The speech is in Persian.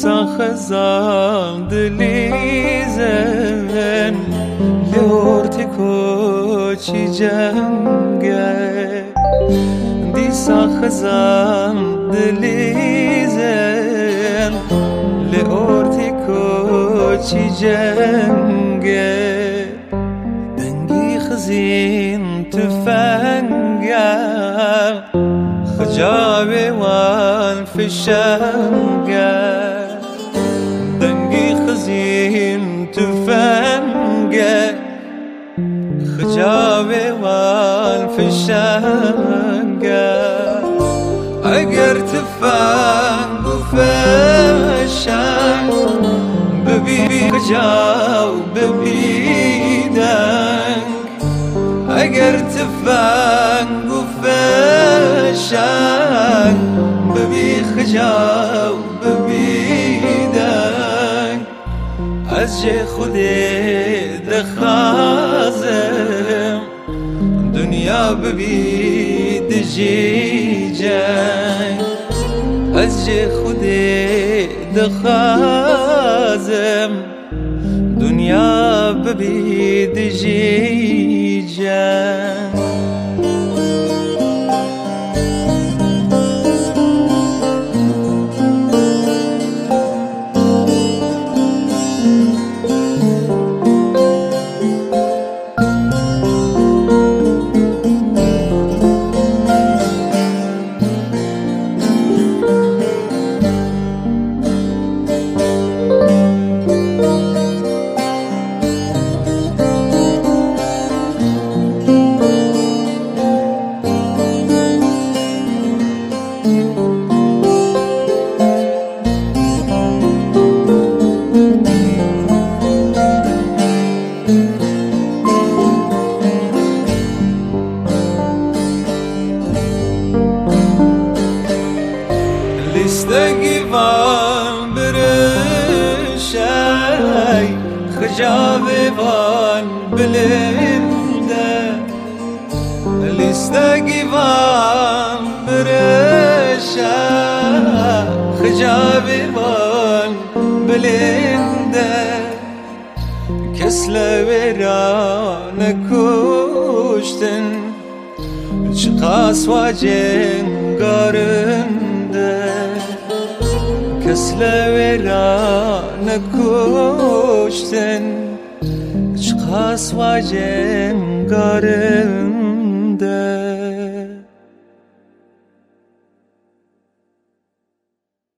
دیسان خزان دلیزن لورتی کوچی جنگه دیسان خزان دلیزن لورتی کوچی جنگه دنگی خزین تفنگه خجابي والفشنقة دنقي خزين تفنقة خجابي والفشنقة أقر تفنق وفشن ببي خجاو ببيدنك أقر تفنق وفشن ببي خجاو ببيدنك أزجي خودي دخازم دنيا ببي دجيجن أزجي خودي دخازم دنيا ببي دجيجن استقبال برشاي خجابي بان بلنده الاستقبال برشاي خجابي بان بلنده كسله وران كوشتن چقاس واجن قارنده كسله وران كوشتن چقاس واجن قارنده